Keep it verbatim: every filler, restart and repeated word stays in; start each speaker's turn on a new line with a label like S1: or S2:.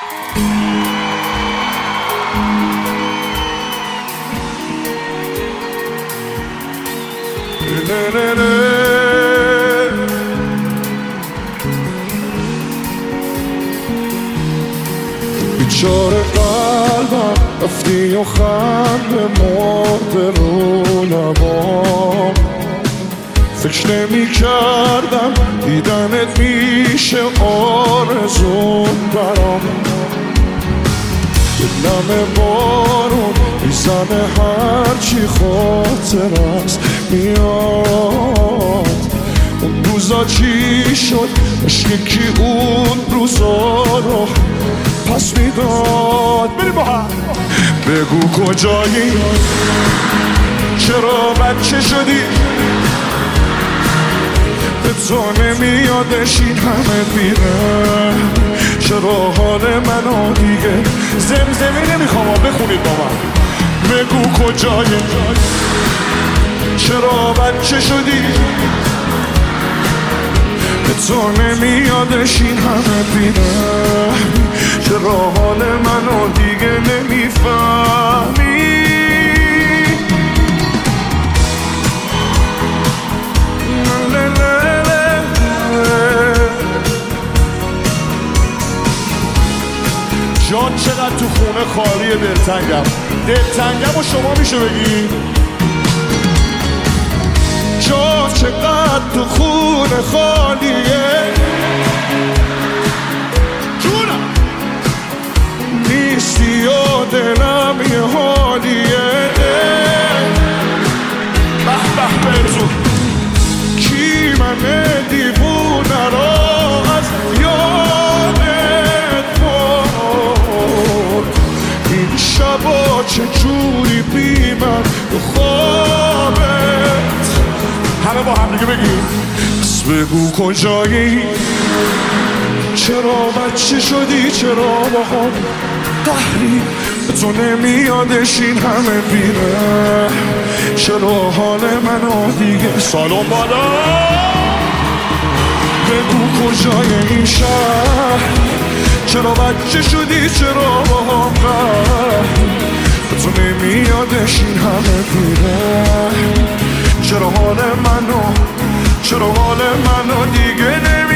S1: بیچاره قلبم رفتی و خنده مرده رو لبام، فکر نمی کردم دیدنت میشه آرزون برام. دلم بارون میزنه هرچی خاطر است میاد. اون روزا چی شد؟ عشق کی اون روزا رو پس میداد؟ بریم با هم بگو کجایی، چرا بچه شدی؟ به تو نمیادش این همه میره، چرا حال منو دیگه زمزمه نمیخوام بخونید با من. بگو کجایی، چرا بچه شدی؟ به تو نمیادش این همه میره، چرا حال منو دیگه نمیفهمی؟ جان چقدر تو خونه خالیه، دلتنگم دلتنگم و شما میشه بگی؟ جان چقدر تو خونه خالیه، جونم نیستی و دلم یه حالیه. به به برزون کی من دیوونه را از یادت برد؟ این شبا چجوری بی من تو خوابت؟ همه با هم دیگه بگیم بس بگو کجایی، چرا بچه شدی؟ چرا با هم قهری؟ تو نمیادش این همه بیره، چرا حال منو دیگه سالون بالا؟ بگو کجای این شهر، چرا بچه شدی؟ چرا با هم قهری؟ تو نمیادش این همه بیره، چرا حال منو چرا حال منو دیگه نمی